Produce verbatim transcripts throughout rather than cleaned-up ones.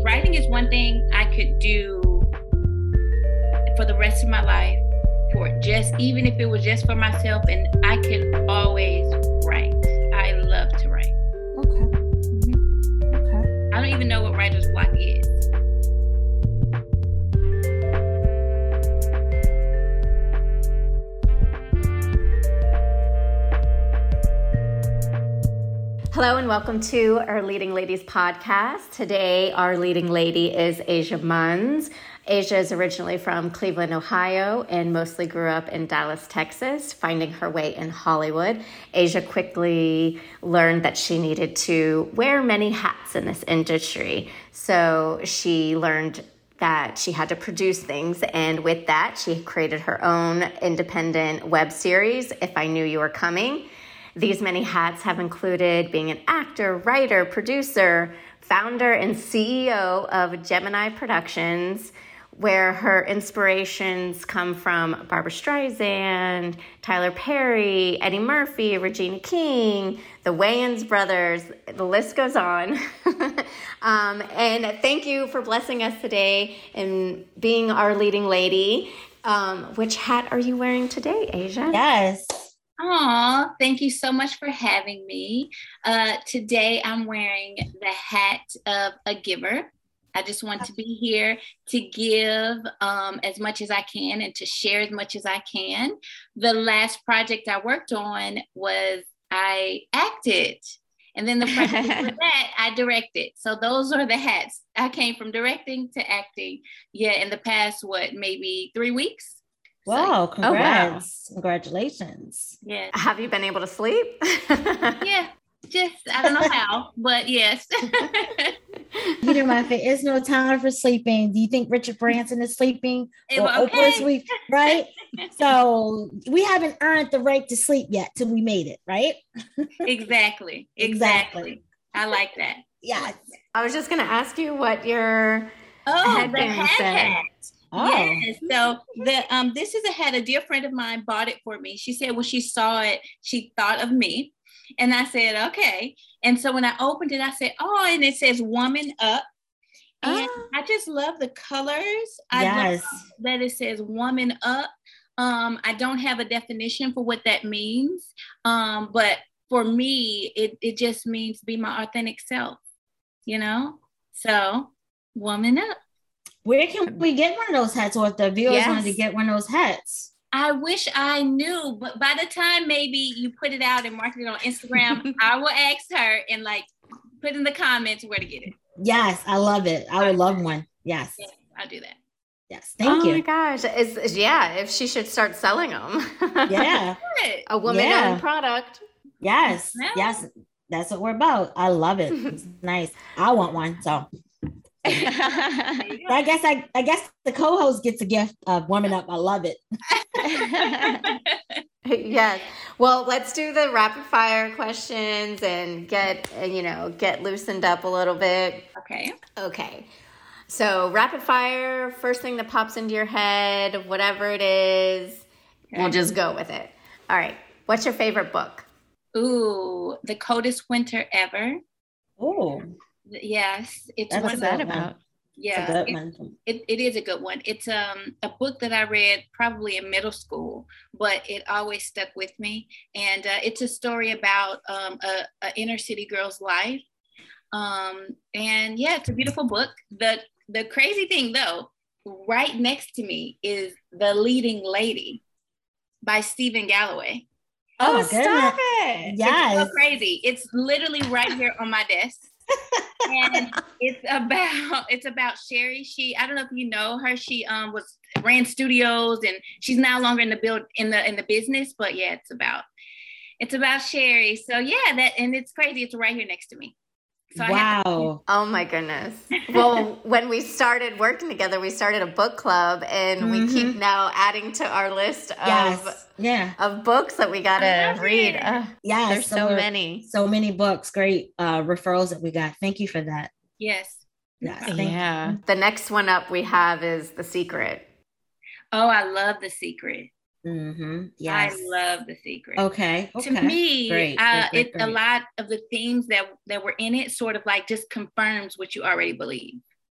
writing is one thing I could do for the rest of my life, for just, even if it was just for myself, and I could always write. I love to write. Okay. Mm-hmm. Okay. I don't even know what writer's block is. Hello and welcome to our Leading Ladies podcast. Today, our leading lady is Asia Munns. Asia is originally from Cleveland, Ohio, and mostly grew up in Dallas, Texas, finding her way in Hollywood. Asia quickly learned that she needed to wear many hats in this industry. So she learned that she had to produce things, and with that, she created her own independent web series, If I Knew You Were Coming. These many hats have included being an actor, writer, producer, founder, and C E O of Gemini Productions, where her inspirations come from Barbra Streisand, Tyler Perry, Eddie Murphy, Regina King, the Wayans brothers. The list goes on. um, and thank you for blessing us today and being our leading lady. Um, which hat are you wearing today, Asia? Yes. Aw, thank you so much for having me. Uh, today I'm wearing the hat of a giver. I just want to be here to give um, as much as I can and to share as much as I can. The last project I worked on was I acted. And then the project before that, I directed. So those are the hats. I came from directing to acting. Yeah, in the past, what, maybe three weeks? Wow, So, congrats. Oh, wow. Congratulations. Yeah. Have you been able to sleep? Yeah, just, I don't know how, but yes. Peter Moffitt, is no time for sleeping. Do you think Richard Branson is sleeping? Or Okay. Oprah is sleep, right? So we haven't earned the right to sleep yet till we made it, right? Exactly. Exactly. Exactly. I like that. Yes. I was just going to ask you what your Oh, headband the hat said. hat. Oh. Yes. So the um this is a hat. A dear friend of mine bought it for me. She said when she saw it, she thought of me. And I said, okay. And so when I opened it, I said, oh, and it says woman up. And Oh. I just love the colors. I Yes. love that it says woman up. Um, I don't have a definition for what that means. Um, but for me, it, it just means be my authentic self, you know? So woman up. Where can we get one of those hats, or if the viewers Yes. wanted to get one of those hats? I wish I knew, but by the time maybe you put it out and market it on Instagram, I will ask her and like put in the comments where to get it. Yes, I love it. I would love one. Yes. Yeah, I'll do that. Yes. Thank oh you. my gosh. Is, is- yeah, if she should start selling them. Yeah. Good. A woman-owned Yeah. product. Yes. Yeah. Yes. That's what we're about. I love it. It's nice. I want one. So There you go. I guess I, I guess the co-host gets a gift of warming up. I love it. Yes. Well, let's do the rapid fire questions and get, uh, you know, get loosened up a little bit. Okay. Okay. So rapid fire, first thing that pops into your head, whatever it is, Okay. we'll just go with it. All right. What's your favorite book? Ooh, the coldest winter ever. Oh, Yes, it's That's one. a good one. Yeah, it's a good it- one. It, it is a good one. It's um a book that I read probably in middle school, but it always stuck with me. And uh, it's a story about um, a, a inner city girl's life. Um, and yeah, it's a beautiful book. The the crazy thing though, right next to me is The Leading Lady by Stephen Galloway. Oh, my stop goodness. it. It's Yes. so crazy. It's literally right here on my desk. And it's about it's about Sherry. She I don't know if you know her. She um was ran studios and she's no longer in the build in the in the business. But yeah, it's about it's about Sherry. So yeah, that and it's crazy. It's right here next to me. So I had to- Wow. Oh my goodness. Well, when we started working together, we started a book club and we Mhm. keep now adding to our list of Yes. Yeah. of books that we got I to love read. it. Uh, Yes. there's so we're- many. So many books. Great uh, referrals that we got. Thank you for that. yes. Yes. Thank Yeah. you. The next one up we have is The Secret. Oh, I love The Secret. Mm-hmm. Yes. I love The Secret. Okay. Okay. To me, Great, uh, great, great, it a great. lot of the themes that that were in it sort of like just confirms what you already believe.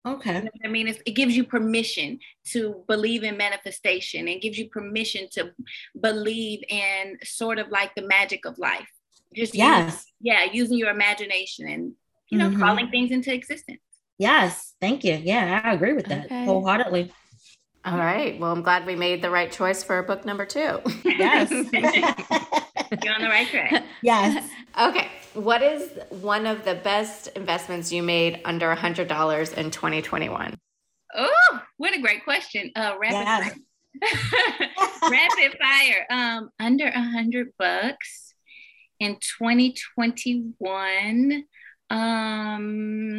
Okay. You know what I mean? It's, it gives you permission to believe in manifestation and gives you permission to believe in sort of like the magic of life. Just yes. Use, yeah, using your imagination and, you know, mm-hmm. calling things into existence. Yes. Thank you. Yeah, I agree with that okay. wholeheartedly. All right. Well, I'm glad we made the right choice for book number two. Yes. You're on the right track. Yes. Okay. What is one of the best investments you made under one hundred dollars in twenty twenty-one? Oh, what a great question. Uh, rapid yes. fire. Rapid fire. Um, under a hundred bucks in twenty twenty-one. Um,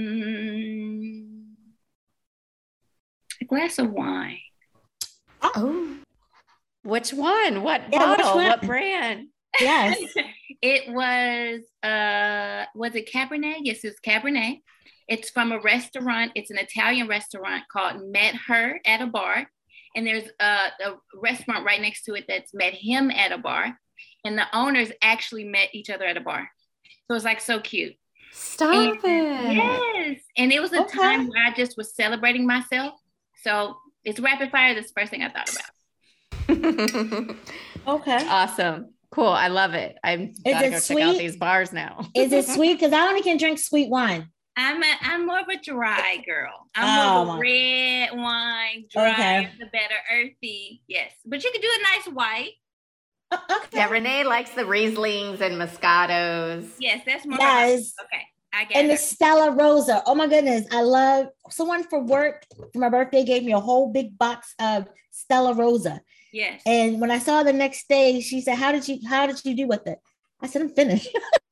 a glass of wine. Oh, which one? What yeah, bottle? One? What brand? Yes. It was, uh, was it Cabernet? Yes, it's Cabernet. It's from a restaurant. It's an Italian restaurant called Met Her at a Bar. And there's a, a restaurant right next to it that's Met Him at a Bar. And the owners actually met each other at a bar. So it's like so cute. Stop and, it. Yes. And it was a okay. time where I just was celebrating myself. So it's rapid fire. That's the first thing I thought about. Okay. Awesome. Cool. I love it. I'm gotta go sweet? check out these bars now. Is it sweet? Because I only can drink sweet wine. I'm a, I'm more of a dry girl. I'm oh, more of a red wine, dry, okay. the better earthy. Yes. But you could do a nice white. Okay. Yeah, Renee likes the Rieslings and Moscatos. Yes, that's more. Yes. Okay. I get and it. the Stella Rosa. Oh my goodness. I love someone for work for my birthday gave me a whole big box of Stella Rosa. Yes. And when I saw the next day, she said, How did you how did you do with it? I said, I'm finished.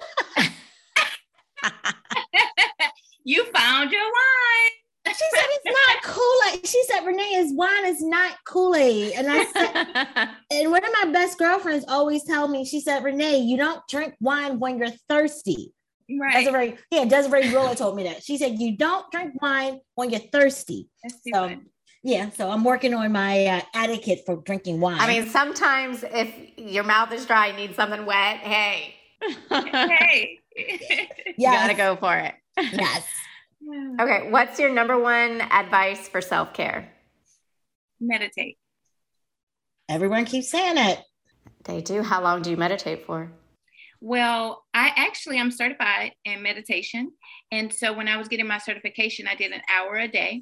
You found your wine. She said it's not Kool-Aid. She said, Renee's wine is not Kool-Aid. And I said, and one of my best girlfriends always tell me, she said, Renee, you don't drink wine when you're thirsty. Right. Desiree, yeah, Desiree Ruler told me that. She said, you don't drink wine when you're thirsty. That's too so, good. Yeah, so I'm working on my uh, etiquette for drinking wine. I mean, sometimes if your mouth is dry and need something wet, hey. Hey. Yes. You gotta go for it. Yes. Okay, what's your number one advice for self-care? Meditate. Everyone keeps saying it. They do. How long do you meditate for? Well, I actually, I'm certified in meditation. And so when I was getting my certification, I did an hour a day.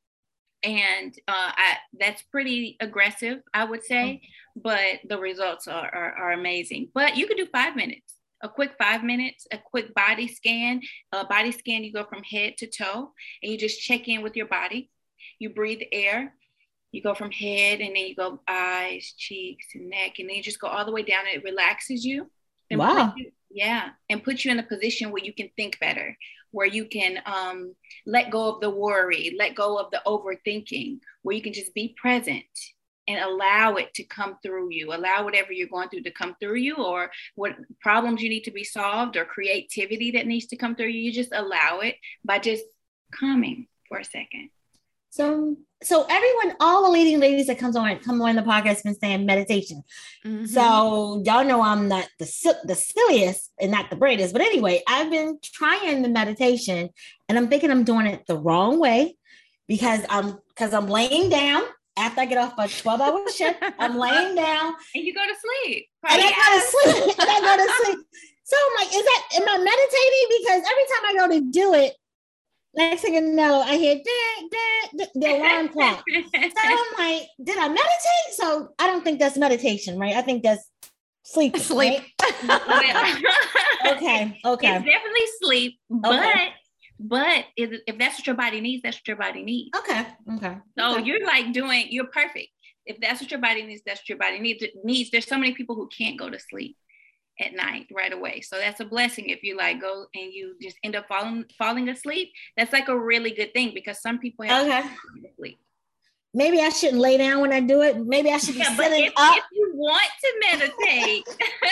And uh, I, that's pretty aggressive, I would say, but the results are, are, are amazing. But you could do five minutes, a quick five minutes, a quick body scan. A body scan, you go from head to toe, and you just check in with your body. You breathe air. You go from head, and then you go eyes, cheeks, and neck, and then you just go all the way down, and it relaxes you. And wow. You, yeah, and puts you in a position where you can think better, where you can um, let go of the worry, let go of the overthinking, where you can just be present and allow it to come through you, allow whatever you're going through to come through you, or what problems you need to be solved, or creativity that needs to come through you. You just allow it by just calming for a second. So, so everyone, all the leading ladies that comes on, come on the podcast been saying meditation. Mm-hmm. So y'all know I'm not the the silliest and not the brightest, but anyway, I've been trying the meditation, and I'm thinking I'm doing it the wrong way because I'm because I'm laying down after I get off a twelve hour shift. I'm laying down, and you go to sleep, and I go to sleep, and I go to sleep. So I'm like, is that am I meditating? Because every time I go to do it, next thing you know, I hear ding, ding, the alarm clock. So I'm like, did I meditate? So I don't think that's meditation, right? I think that's sleep. Sleep. Right? okay. Okay. It's definitely sleep, but okay. but if, if that's what your body needs, that's what your body needs. Okay. Okay. So okay. you're like doing, you're perfect. If that's what your body needs, that's what your body needs. needs. There's so many people who can't go to sleep at night right away. So that's a blessing if you like go and you just end up falling falling asleep. That's like a really good thing because some people have okay. to sleep. Maybe I shouldn't lay down when I do it. Maybe I should be yeah, sitting if, up. If you want to meditate,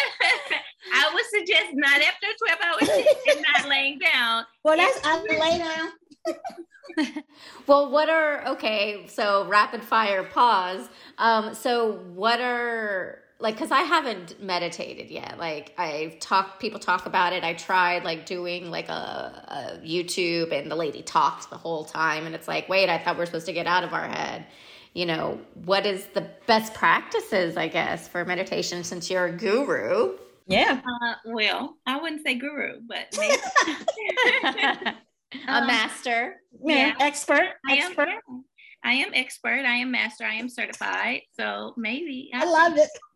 I would suggest not after twelve hours and not laying down. Well, that's I lay down. Well, what are okay? So rapid fire pause. Um, so what are like, cause I haven't meditated yet. Like I've talked, people talk about it. I tried like doing like a, a YouTube, and the lady talked the whole time. And it's like, wait, I thought we we're supposed to get out of our head. You know, what is the best practices, I guess, for meditation, since you're a guru? Yeah. Uh, well, I wouldn't say guru, but maybe. a um, master. Yeah. yeah. Expert. I expert. Am, I am expert. I am master. I am certified. So maybe. I, I love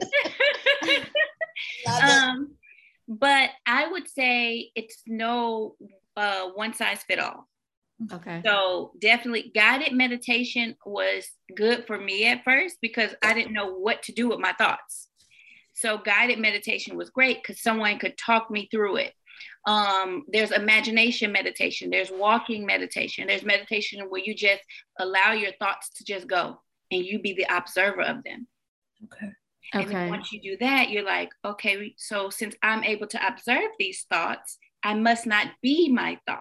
it. love um, it. But I would say it's no uh, one size fit all. Okay. So definitely guided meditation was good for me at first because I didn't know what to do with my thoughts. So guided meditation was great because someone could talk me through it. Um, there's imagination meditation, there's walking meditation, there's meditation where you just allow your thoughts to just go and you be the observer of them. Okay. And okay. then once you do that, you're like, okay, so since I'm able to observe these thoughts, I must not be my thoughts.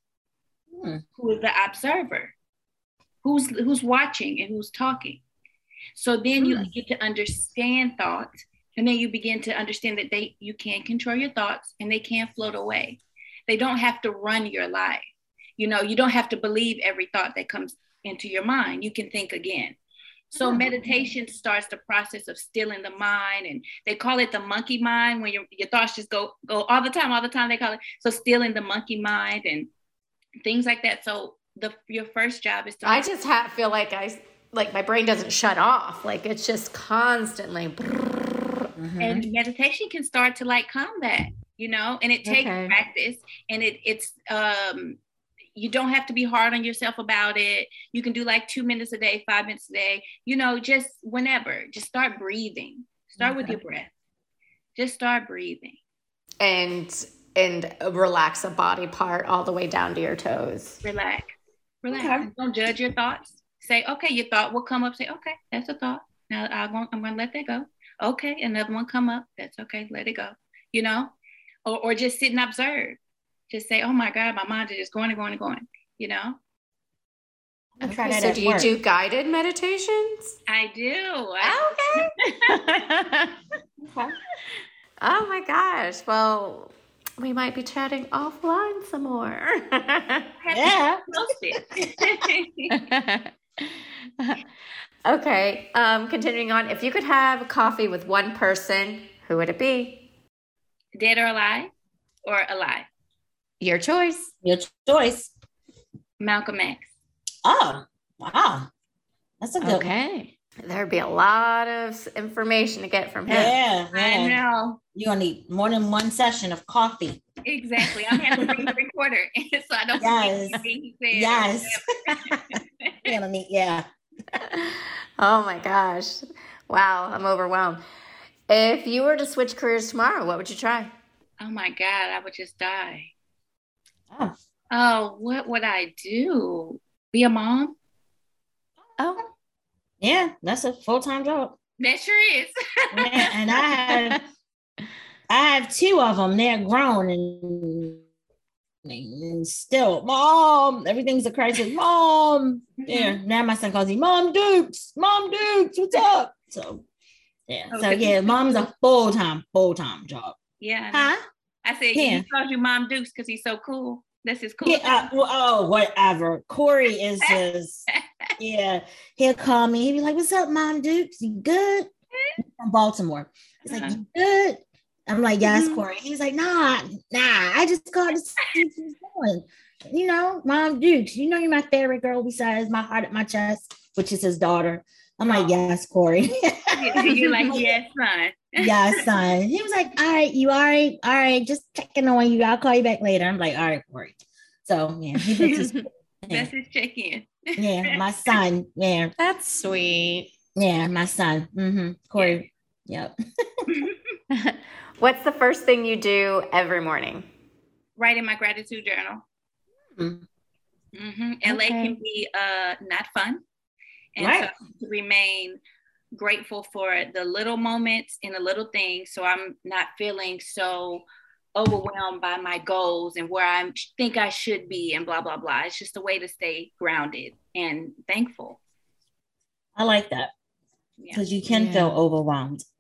Hmm. Who is the observer? Who's who's watching and who's talking? So then hmm. you get to understand thoughts. And then you begin to understand that they you can control your thoughts and they can float away. They don't have to run your life. You know, you don't have to believe every thought that comes into your mind. You can think again. So meditation starts the process of stilling the mind, and they call it the monkey mind when your, your thoughts just go, go all the time, all the time they call it. So stilling the monkey mind and things like that. So the your first job is to- I just have, feel like I, like my brain doesn't shut off. Like it's just constantly. Mm-hmm. And meditation can start to like calm that, you know, and it takes okay. practice, and it it's, um, you don't have to be hard on yourself about it. You can do like two minutes a day, five minutes a day, you know, just whenever, just start breathing, start okay. with your breath, just start breathing. And, and relax a body part all the way down to your toes. Relax, relax. Okay. Don't judge your thoughts. Say, okay, your thought will come up. Say, okay, that's a thought. Now I'm going, I'm going to let that go. Okay, another one come up. That's okay. Let it go. You know, or or just sit and observe. Just say, "Oh my God, my mind is just going and going and going." You know. Okay, so do you work. do guided meditations? I do. I- okay. okay. Oh my gosh. Well, we might be chatting offline some more. Yeah. Okay, um, continuing on. If you could have coffee with one person, who would it be? Dead or alive? Or alive? Your choice. Your choice. Malcolm X. Oh, wow. That's a good okay. one. There'd be a lot of information to get from him. Yeah, I know. You're going to need more than one session of coffee. Exactly. I'm going to bring the recorder so I don't yes. forget anything he said. Yes. need, yeah. Oh my gosh. Wow, I'm overwhelmed. If you were to switch careers tomorrow, what would you try? Oh my God, I would just die. Oh. Oh, what would I do? Be a mom? Oh. Yeah, that's a full-time job. That sure is. Yeah, and I have I have two of them. They're grown and and still, Mom, everything's a crisis. Mom, mm-hmm. yeah. Now my son calls me Mom Dukes, Mom Dukes, what's up? So, yeah. Okay. So yeah, mom's a full time, full time job. Yeah. Huh? I said yeah. He calls you Mom Dukes because he's so cool. This is cool. Yeah. Uh, well, oh, whatever. Corey is just yeah. He'll call me. He'll be like, "What's up, Mom Dukes? You good?" From Baltimore. He's uh-huh. like, "You good?" I'm like, yes, mm-hmm. Corey. He's like, nah, nah. I just called to see what she's doing. You know, Mom Dukes, you know you're my favorite girl besides my heart at my chest, which is his daughter. I'm like, yes, Corey. You're like, yes, son. Yes, son. He was like, all right, you all right? All right, just checking on you. I'll call you back later. I'm like, all right, Corey. So, yeah, he thinks he's yeah. That's his check-in. Yeah, my son. Yeah. That's sweet. Yeah, my son. Mm-hmm. Corey. Yep. What's the first thing you do every morning? Write in my gratitude journal. Mm-hmm. Mm-hmm. L A okay. can be uh, not fun. And right. so to remain grateful for the little moments and the little things, so I'm not feeling so overwhelmed by my goals and where I think I should be and blah, blah, blah. It's just a way to stay grounded and thankful. I like that because yeah. you can yeah. feel overwhelmed.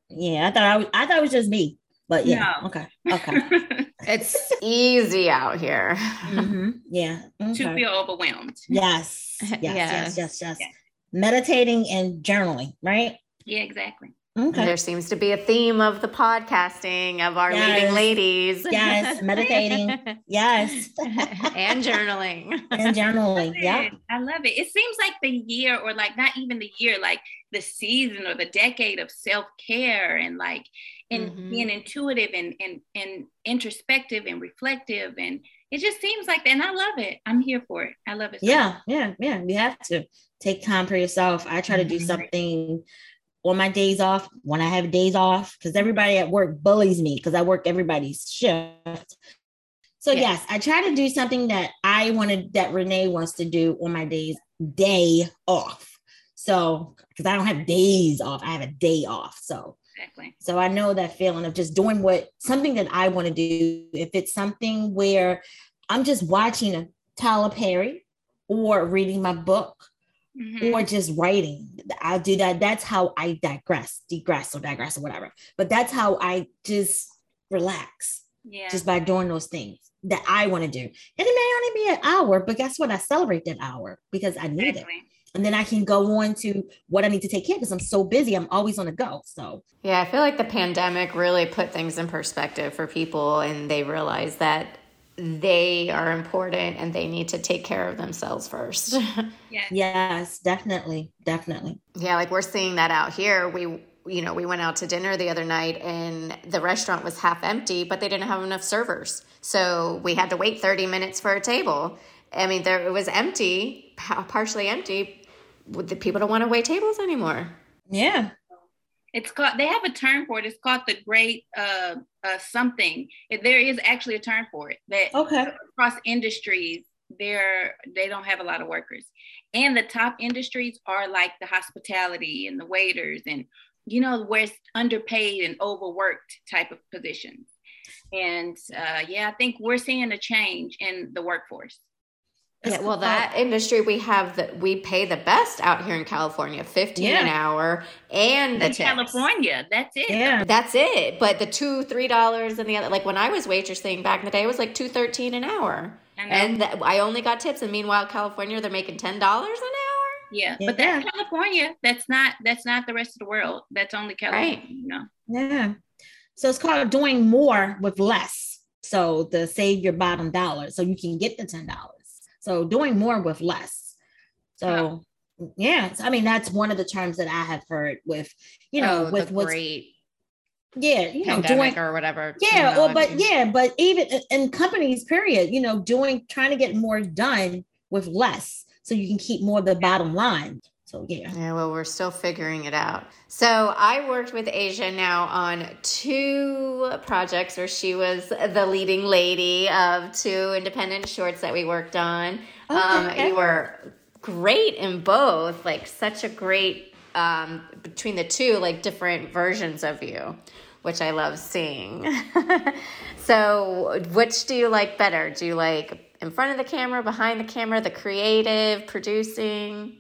Yeah, I thought I was, I thought it was just me. But yeah, no. okay, okay. It's easy out here. Mm-hmm. Yeah. Okay. To feel overwhelmed. Yes. Yes, Yes. yes, yes, yes, yes. Meditating and journaling, right? Yeah, exactly. Okay. There seems to be a theme of the podcasting of our yes. leading ladies. Yes, meditating. Yes. And journaling. And journaling. Yeah. I love it. It seems like the year, or like not even the year, like the season or the decade of self-care and like and mm-hmm. being intuitive and, and and introspective and reflective. And it just seems like that. And I love it. I'm here for it. I love it. So yeah, much. yeah, yeah. You have to take time for yourself. I try to do mm-hmm. something on my days off, when I have days off, because everybody at work bullies me because I work everybody's shift. So yes. yes, I try to do something that I wanted, that Renee wants to do on my days, day off. So, because I don't have days off, I have a day off. So, exactly. So I know that feeling of just doing what, something that I want to do. If it's something where I'm just watching a Tyler Perry or reading my book, mm-hmm. or just writing, I'll do that. That's how I digress, digress or digress or whatever. But that's how I just relax, yeah. just by doing those things that I want to do. And it may only be an hour, but guess what? I celebrate that hour because I need exactly. it. And then I can go on to what I need to take care of because I'm so busy. I'm always on the go. So yeah, I feel like the pandemic really put things in perspective for people, and they realize that they are important and they need to take care of themselves first. Yes. Yes, definitely. Definitely. Yeah. Like we're seeing that out here. We, you know, we went out to dinner the other night and the restaurant was half empty, but they didn't have enough servers. So we had to wait thirty minutes for a table. I mean, there it was empty, partially empty. The people don't want to wait tables anymore. Yeah. It's called, they have a term for it. It's called the great uh, uh, something. There is actually a term for it that okay. across industries, they're, they don't have a lot of workers. And the top industries are like the hospitality and the waiters and, you know, where it's underpaid and overworked type of positions. And uh, yeah, I think we're seeing a change in the workforce. Yeah, well, that industry we have that we pay the best out here in California, fifteen yeah. an hour, and the in tips. California, that's it. Yeah, that's it. But the two, three dollars, and the other, like when I was waitressing back in the day, it was like two thirteen an hour, and the, I only got tips. And meanwhile, California, they're making ten dollars an hour. Yeah, yeah, but that's California. That's not. That's not the rest of the world. That's only California. Right. You know? Yeah. So it's called doing more with less. So to save your bottom dollar, so you can get the ten dollars. So doing more with less. So oh. yeah, I mean, that's one of the terms that I have heard with, you know, oh, with what's great. Yeah, you know, pandemic doing or whatever. Yeah, or but yeah, but even in companies, period, you know, doing trying to get more done with less, so you can keep more of the bottom line. So yeah. Yeah, well, we're still figuring it out. So I worked with Asia now on two projects where she was the leading lady of two independent shorts that we worked on. Okay. Um, you were great in both, like such a great, um, between the two, like different versions of you, which I love seeing. So which do you like better? Do you like in front of the camera, behind the camera, the creative, producing?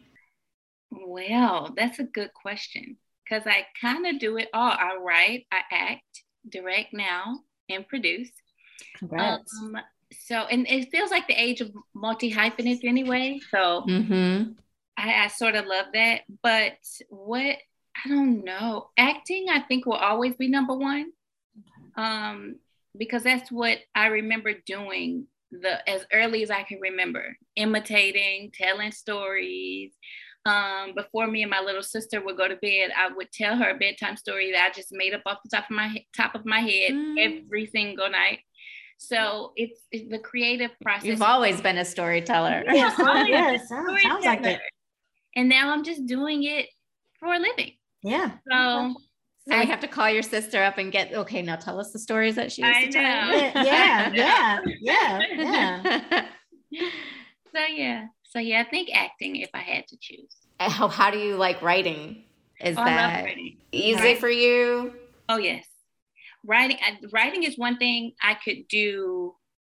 Well, that's a good question because I kind of do it all. I write, I act, direct now, and produce. Congrats. Um, so, and it feels like the age of multi-hyphenates anyway. So mm-hmm. I, I sort of love that. But what, I don't know. Acting, I think, will always be number one um, because that's what I remember doing the as early as I can remember, imitating, telling stories. Um, before me and my little sister would go to bed, I would tell her a bedtime story that I just made up off the top of my top of my head mm. every single night. So it's, it's the creative process. You've always been a storyteller. Yes, yes, sounds, sounds like it. And now I'm just doing it for a living. Yeah. So, so I have to call your sister up and get, okay, now tell us the stories that she used I to tell. know. Yeah, yeah, yeah, yeah. So yeah. So yeah, I think acting if I had to choose. How, how do you like writing? Is oh, that I love writing. easy Right. for you? Oh yes. Writing I, writing is one thing I could do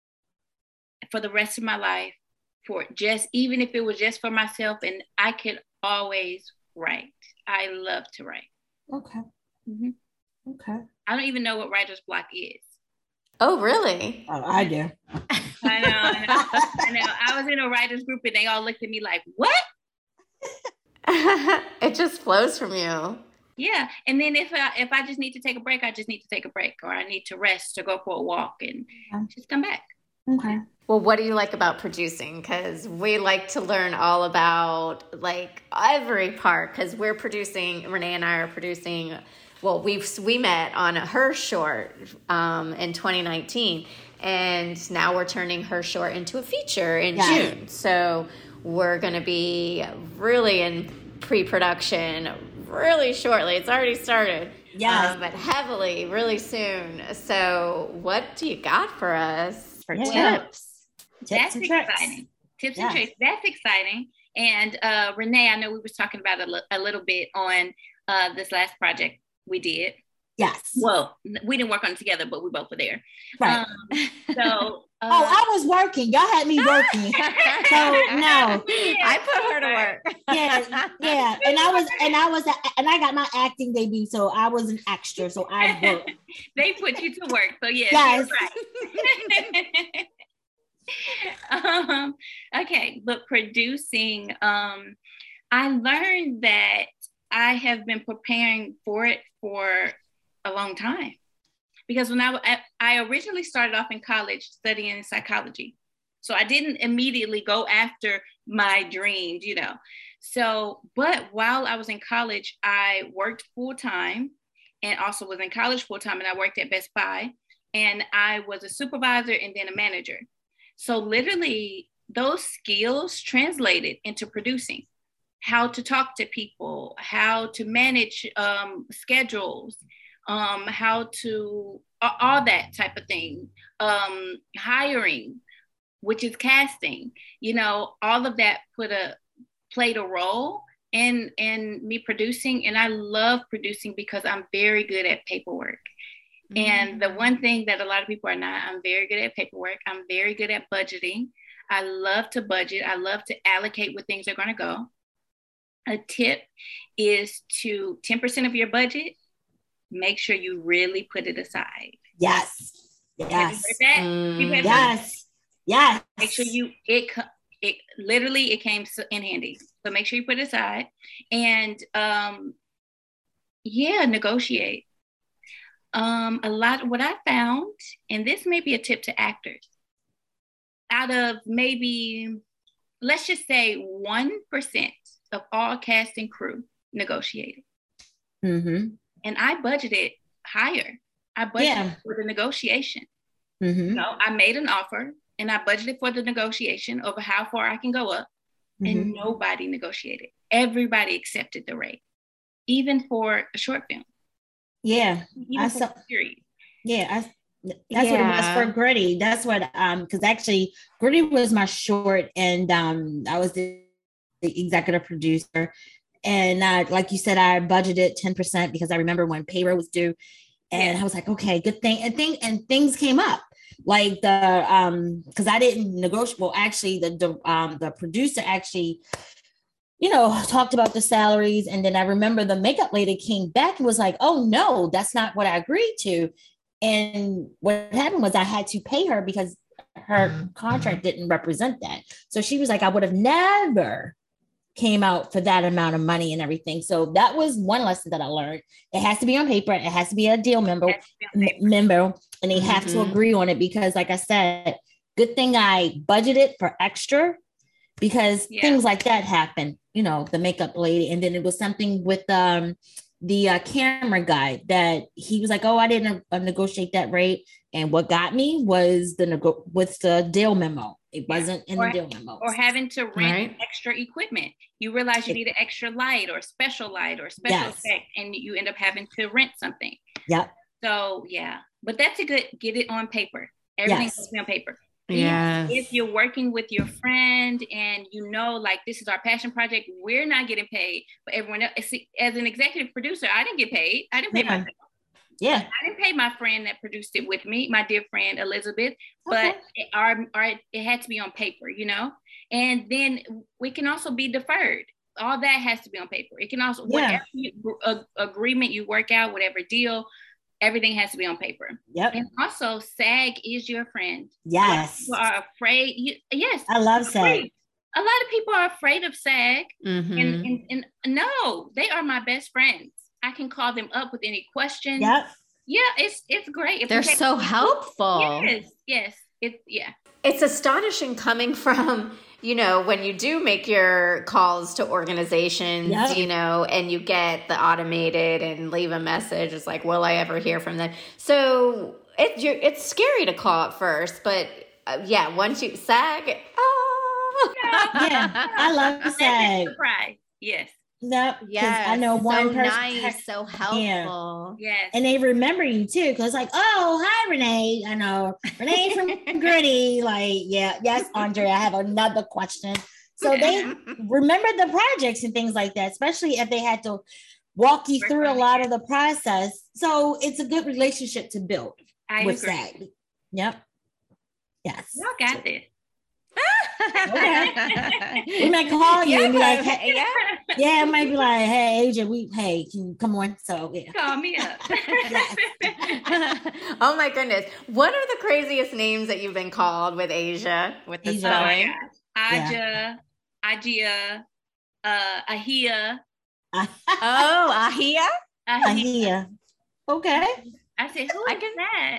for the rest of my life, for just even if it was just for myself, and I could always write. I love to write. Okay. Mm-hmm. Okay. I don't even know what writer's block is. Oh, really? Oh, I do. I know, I know, I know. I was in a writer's group and they all looked at me like, what? It just flows from you. Yeah. And then if I, if I just need to take a break, I just need to take a break, or I need to rest or go for a walk and okay. just come back. Okay. Well, what do you like about producing? Because we like to learn all about like every part, because we're producing, Renee and I are producing, well, we've, we met on her short um, in twenty nineteen, and now we're turning her short into a feature in yeah. June. So we're going to be really in pre-production really shortly. It's already started. Yeah. Um, but heavily, really soon. So what do you got for us for yeah. tips? Tips That's and exciting. tricks. Tips yeah. and tricks. That's exciting. And uh, Renee, I know we were talking about it a, l- a little bit on uh, this last project we did. Yes. Well, we didn't work on it together, but we both were there. Right. Um, so. Uh, oh, I was working. Y'all had me working. So no, I put her to work. Yeah, yeah. And I was, and I was, and I got my acting debut, so I was an extra. So I worked. They put you to work. So yes, yes. Right. um, okay, but producing, um, I learned that I have been preparing for it for a long time. Because when I, I originally started off in college studying psychology. So I didn't immediately go after my dreams, you know. So, but while I was in college, I worked full time and also was in college full time, and I worked at Best Buy, and I was a supervisor and then a manager. So literally those skills translated into producing, how to talk to people, how to manage um, schedules, um, how to, all that type of thing, um, hiring, which is casting, you know, all of that put a, played a role in, in me producing. And I love producing because I'm very good at paperwork. Mm-hmm. And the one thing that a lot of people are not, I'm very good at paperwork. I'm very good at budgeting. I love to budget. I love to allocate where things are going to go. A tip is to ten percent of your budget, make sure you really put it aside. Yes. Yes. Have you heard that? Mm, you heard yes. That? Yes. Make sure you, it, it literally, it came in handy. So make sure you put it aside and, um, yeah, negotiate. Um, a lot, what I found, and this may be a tip to actors, out of maybe, let's just say one percent of all cast and crew negotiated. Mm-hmm. And I budgeted higher. I budgeted yeah. for the negotiation. Mm-hmm. You know, I made an offer and I budgeted for the negotiation over how far I can go up. Mm-hmm. And nobody negotiated. Everybody accepted the rate, even for a short film. Yeah. Even I for saw, a series. Yeah. I, that's yeah. what it was for Gritty. That's what, um, because actually Gritty was my short, and um, I was the, the executive producer. And uh, like you said, I budgeted ten percent because I remember when payroll was due, and yeah. I was like, okay, good thing. And thing and things came up, like the um, because I didn't negotiate. Well, actually, the the um the producer actually, you know, talked about the salaries, and then I remember the makeup lady came back and was like, oh no, that's not what I agreed to. And what happened was I had to pay her because her contract didn't represent that. So she was like, I would have never came out for that amount of money and everything. So that was one lesson that I learned. It has to be on paper. It has to be a deal member, m- member, and they mm-hmm. have to agree on it because, like I said, good thing I budgeted for extra because yeah. things like that happen. You know, the makeup lady, and then it was something with um the uh, camera guy that he was like, oh, I didn't uh, negotiate that rate. And what got me was the nego- with the deal memo. It wasn't in or, the deal memo. Or having to rent right. extra equipment. You realize you it, need an extra light or special light or special yes. effect, and you end up having to rent something. Yep. So yeah, but that's a good, get it on paper. Everything yes. has to be on paper. Yeah. If you're working with your friend and you know, like, this is our passion project, we're not getting paid, but everyone else, as an executive producer, I didn't get paid. I didn't pay yeah. myself. Yeah. I didn't pay my friend that produced it with me, my dear friend Elizabeth, but okay. it, our, our, it had to be on paper, you know? And then we can also be deferred. All that has to be on paper. It can also, yeah. whatever you, uh, agreement you work out, whatever deal, everything has to be on paper. Yep. And also, SAG is your friend. Yes. People are afraid. You, yes. I love SAG. A lot of people are afraid of SAG. Mm-hmm. And, and, and no, they are my best friends. I can call them up with any questions. Yep. Yeah, it's it's great. If They're so helpful. Yes, yes. It's yeah. It's astonishing coming from, you know, when you do make your calls to organizations, yep. you know, and you get the automated and leave a message. It's like, will I ever hear from them? So it, you're, it's scary to call at first, but uh, yeah, once you SAG, oh. Yeah, I love SAG. Surprise. Yes. No, yes, I know one so person nice, so helpful. Yeah. Yes. And they remember you too, because like, oh, hi Renee. I know Renee from Gritty. Like, yeah, yes, Andre, I have another question. So they remember the projects and things like that, especially if they had to walk you through a lot of the process. So it's a good relationship to build I with agree. SAG. Yep. Yes. Y'all got this. Okay. We might call you yeah, and be like, hey, yeah, yeah, it might be like, hey, Asia, we, hey, can you come on? So yeah, call me up. Oh my goodness, what are the craziest names that you've been called with Asia? With the Asia. spelling, Aja, Ajia, uh, Ahia. Oh, Ahia, Ahia. Okay. I said, who is that?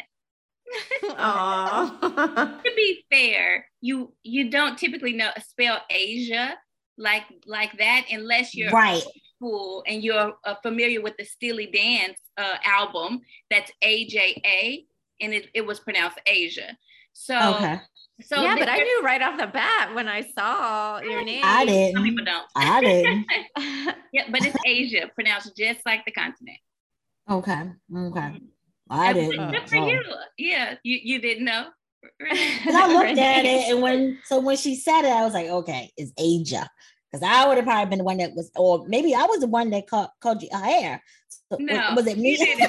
Oh. To be fair, you you don't typically know spell Asia like like that unless you're right school and you're uh, familiar with the Steely Dan uh, album. That's A J A, and it, it was pronounced Asia. So okay. So yeah, but I knew right off the bat when I saw your name. I didn't. Some people don't. I didn't. Yeah, but it's Asia, pronounced just like the continent. Okay. Okay. I didn't. Good for you. Yeah, you, you didn't know. And I looked at it, and when so when she said it, I was like, okay, it's Asia, because I would have probably been the one that was, or maybe I was the one that called, called you hair. So, no, was it me? You didn't.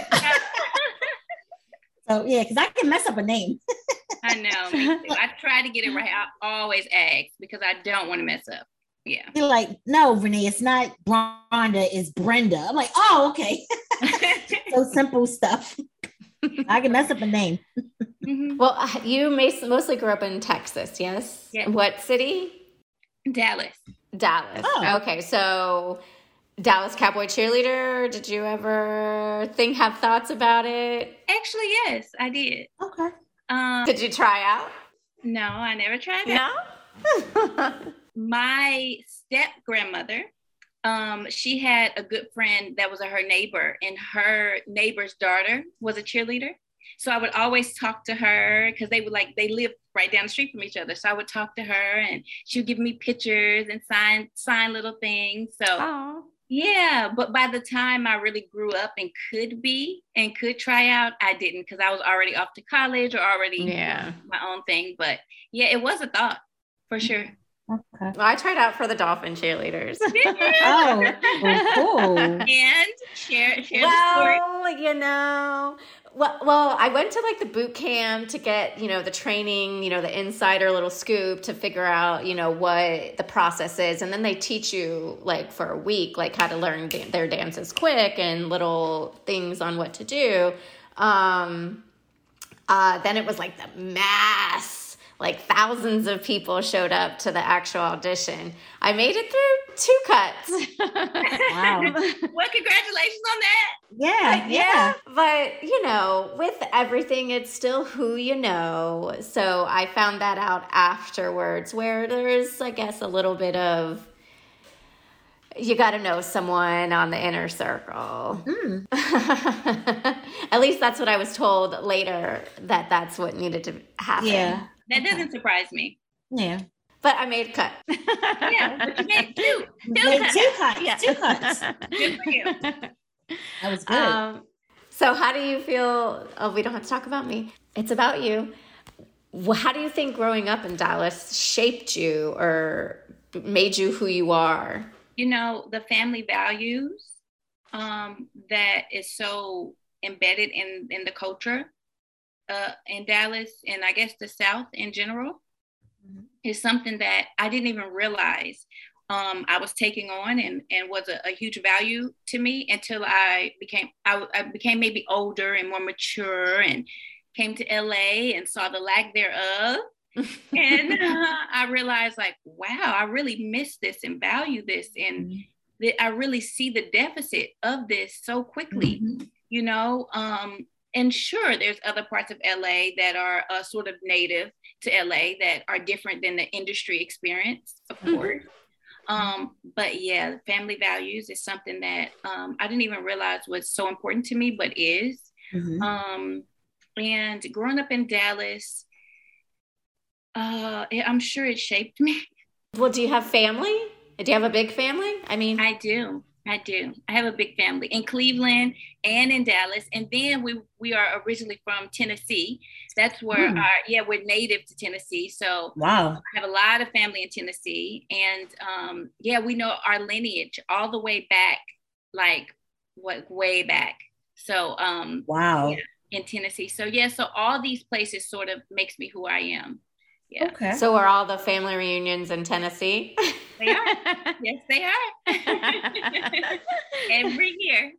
So yeah, because I can mess up a name. I know. Me too. I try to get it right. I always ask because I don't want to mess up. Yeah. You're like, no, Renee, it's not Rhonda, it's Brenda. I'm like, oh, okay. So simple stuff. I can mess up a name. Mm-hmm. Well, you mostly grew up in Texas, yes? Yeah. What city? Dallas. Dallas. Oh. Okay, so Dallas Cowboy cheerleader. Did you ever think, have thoughts about it? Actually, yes, I did. Okay. Um, did you try out? No, I never tried it. No? My step grandmother, um, she had a good friend that was her neighbor, and her neighbor's daughter was a cheerleader. So I would always talk to her because they would like, they lived right down the street from each other. So I would talk to her and she would give me pictures and sign, sign little things. So Aww. Yeah, but by the time I really grew up and could be and could try out, I didn't because I was already off to college or already yeah. doing my own thing. But yeah, it was a thought for sure. Okay. Well, I tried out for the Dolphin cheerleaders. Oh, oh, cool. And share, share well, the story. you know, well, well, I went to like the boot camp to get, you know, the training, you know, the insider little scoop to figure out, you know, what the process is. And then they teach you like for a week, like how to learn da- their dances quick and little things on what to do. Um, uh, then it was like the mass. Like thousands of people showed up to the actual audition. I made it through two cuts. Wow. Well, congratulations on that. Yeah, yeah, yeah. But, you know, with everything, it's still who you know. So I found that out afterwards where there's, I guess, a little bit of, you got to know someone on the inner circle. Mm. At least that's what I was told later, that that's what needed to happen. Yeah. That doesn't surprise me. Yeah. But I made a cut. Yeah, but you made two. Two Made cuts. two cuts. Yeah. Two cuts. Good for you. That was good. Um, so how do you feel? Oh, we don't have to talk about me. It's about you. How do you think growing up in Dallas shaped you or made you who you are? You know, the family values um, that is so embedded in, in the culture uh, in Dallas, and I guess the South in general, mm-hmm. is something that I didn't even realize um, I was taking on and, and was a, a huge value to me until I became, I, I became maybe older and more mature and came to L A and saw the lack thereof. And uh, I realized like, wow, I really miss this and value this. And mm-hmm. that I really see the deficit of this so quickly, mm-hmm. you know? Um, and sure, there's other parts of L A that are uh, sort of native to L A that are different than the industry experience, of mm-hmm. course. Um, but yeah, family values is something that um, I didn't even realize was so important to me, but is. Mm-hmm. Um, and growing up in Dallas, uh, I'm sure it shaped me. Well, do you have family? Do you have a big family? I mean, I do. I do. I have a big family in Cleveland and in Dallas. And then we we are originally from Tennessee. That's where mm. our, yeah, we're native to Tennessee. So wow. I have a lot of family in Tennessee. And um, yeah, we know our lineage all the way back, like what, way back. So um, wow. Yeah, in Tennessee. So yeah, so all these places sort of makes me who I am. Yeah. Okay. So are all the family reunions in Tennessee? They are. Yes, they are. Every year.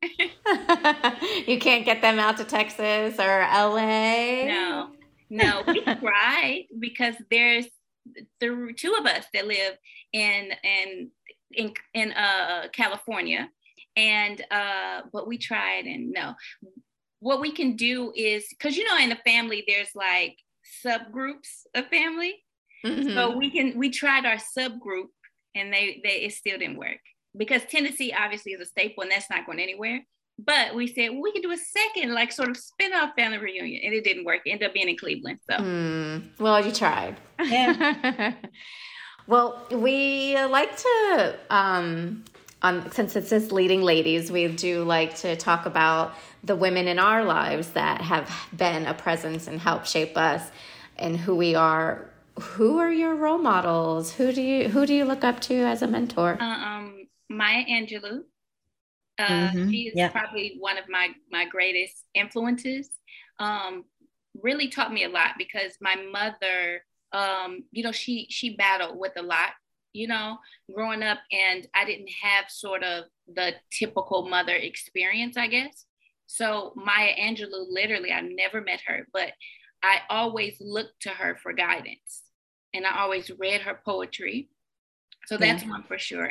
You can't get them out to Texas or L A? No, no. We tried because there's the two of us that live in in in in uh California, and uh, but we tried and no. What we can do is because you know in the family there's like subgroups of family. Mm-hmm. So we can we tried our subgroup and they they it still didn't work because Tennessee obviously is a staple and that's not going anywhere. But we said, well, we can do a second like sort of spin-off family reunion, and it didn't work. It ended up being in Cleveland. So mm. Well, you tried. Yeah. Well, we like to um Um, since it says leading ladies, we do like to talk about the women in our lives that have been a presence and helped shape us and who we are. Who are your role models? Who do you who do you look up to as a mentor? Uh, um, Maya Angelou. Uh, mm-hmm. She is yeah. probably one of my my greatest influences. Um, really taught me a lot because my mother, um, you know, she she battled with a lot. You know, growing up, and I didn't have sort of the typical mother experience, I guess. So Maya Angelou, literally, I never met her, but I always looked to her for guidance. And I always read her poetry. So that's yeah. one for sure.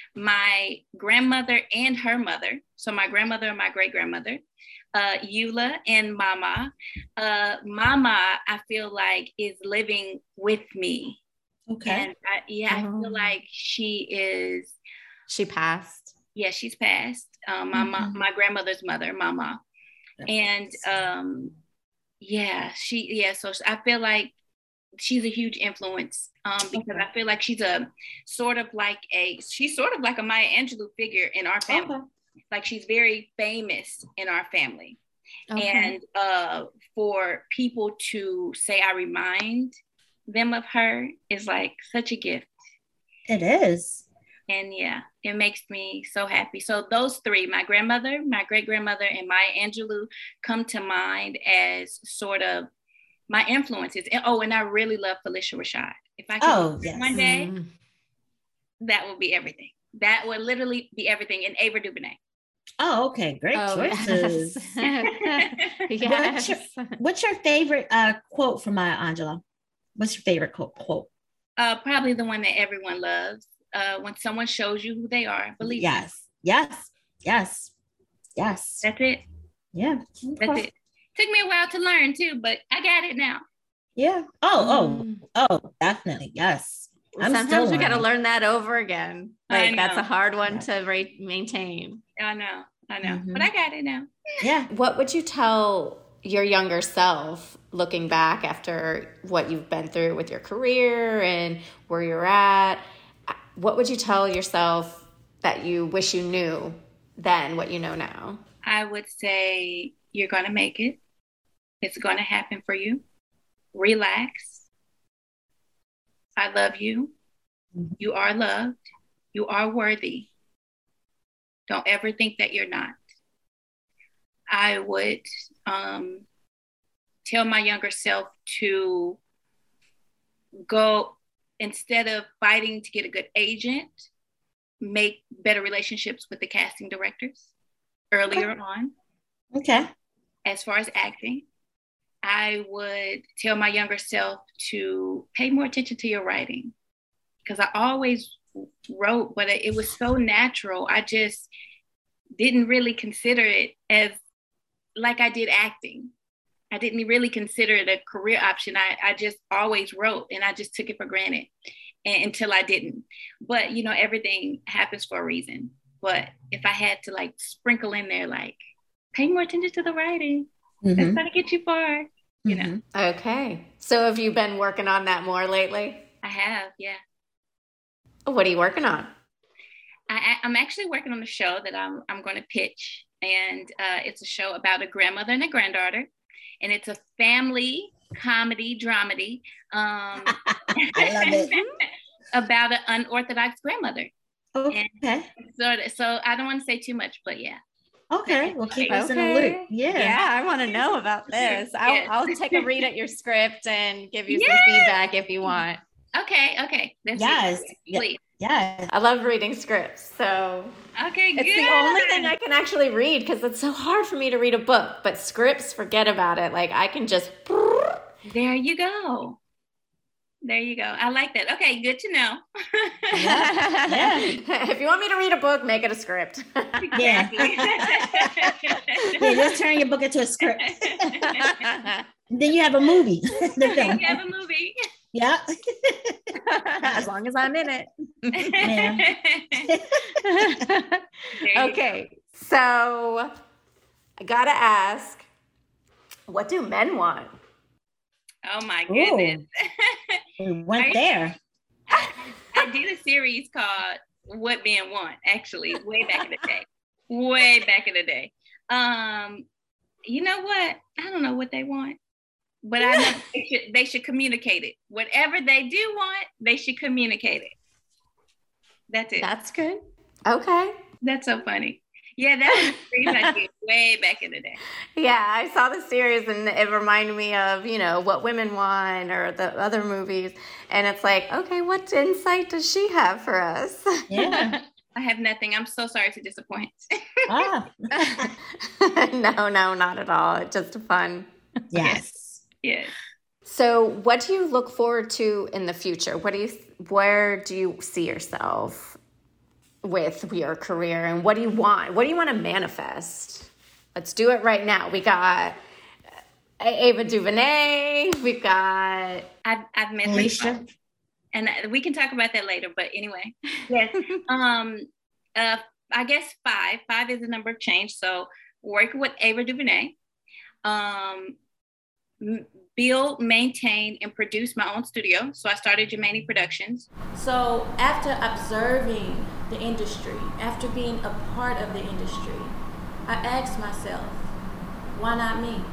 My grandmother and her mother, so my grandmother and my great-grandmother, uh, Eula and Mama. Uh, Mama, I feel like, is living with me. Okay. And I, yeah, I feel like she is. She passed. Yeah, she's passed. Um, my mm-hmm. my grandmother's mother, Mama, That's and um, yeah, she yeah. So I feel like she's a huge influence um, because okay. I feel like she's a sort of like a she's sort of like a Maya Angelou figure in our family. Okay. Like she's very famous in our family, okay. and uh, for people to say I remind them of her is like such a gift. It is. And yeah, it makes me so happy. So those three, my grandmother, my great-grandmother, and Maya Angelou come to mind as sort of my influences. And, oh, and I really love Phylicia Rashad. If I could oh, yes. one day, mm. that would be everything. That would literally be everything. And Ava DuVernay. Oh, okay. Great oh, choices. Yes. What's, your, what's your favorite uh, quote from Maya Angelou? What's your favorite quote? quote? Uh, probably the one that everyone loves. Uh, when someone shows you who they are, believe yes. them. Yes. Yes. Yes. That's it. Yeah. Okay. That's it. Took me a while to learn too, but I got it now. Yeah. Oh, mm. oh, oh, definitely. Yes. I'm Sometimes we got to learn that over again. Like that's a hard one yeah. to re- maintain. I know. I know. Mm-hmm. But I got it now. Yeah. What would you tell your younger self looking back after what you've been through with your career and where you're at? What would you tell yourself that you wish you knew then, what you know now? I would say you're going to make it. It's going to happen for you. Relax. I love you. You are loved. You are worthy. Don't ever think that you're not. I would um, tell my younger self to go, instead of fighting to get a good agent, make better relationships with the casting directors earlier Okay. on. Okay. As far as acting, I would tell my younger self to pay more attention to your writing, because I always wrote, but it was so natural. I just didn't really consider it as like I did acting. I didn't really consider it a career option. I, I just always wrote, and I just took it for granted and, until I didn't. But, you know, everything happens for a reason. But if I had to like sprinkle in there, like, pay more attention to the writing, mm-hmm. that's going to get you far, you mm-hmm. know. Okay. So have you been working on that more lately? I have, yeah. What are you working on? I, I'm actually working on a show that I'm I'm going to pitch, and uh, it's a show about a grandmother and a granddaughter, and it's a family comedy dramedy. Um, I love it. About an unorthodox grandmother. Okay. And so, so I don't want to say too much, but yeah. Okay, well, keep us okay. in the loop. Yeah, yeah, I want to know about this. I'll, yes. I'll take a read at your script and give you yes. some feedback if you want. Okay, okay. That's yes, it. Please. Yes. I love reading scripts, so okay, good. It's the only thing I can actually read because it's so hard for me to read a book. But scripts, forget about it. Like I can just. There you go. There you go. I like that. Okay, good to know. yeah. yeah. If you want me to read a book, make it a script. yeah. yeah. Just turn your book into a script. Then you have a movie. Then you have a movie. Yeah. As long as I'm in it. Yeah. Okay. So I gotta ask, what do men want? Oh my goodness. We went I, there. I, I did a series called What Men Want, actually, way back in the day. Way back in the day. Um, you know what? I don't know what they want. But I know they should, they should communicate it. Whatever they do want, they should communicate it. That's it. That's good. Okay. That's so funny. Yeah, that was the series I did way back in the day. Yeah, I saw the series and it reminded me of, you know, What Women Want or the other movies. And it's like, okay, what insight does she have for us? Yeah. I have nothing. I'm so sorry to disappoint. Ah. No, no, not at all. It's just fun. Yes. Yes. So what do you look forward to in the future? What do you, where do you see yourself with your career, and what do you want? What do you want to manifest? Let's do it right now. We got Ava DuVernay. We've got I've I've met Alicia, and we can talk about that later. But anyway, yes. um, uh, I guess five. Five is the number of change. So working with Ava DuVernay, um, build, maintain, and produce my own studio. So I started Jemani Productions. So after observing the industry, after being a part of the industry, I asked myself, why not me?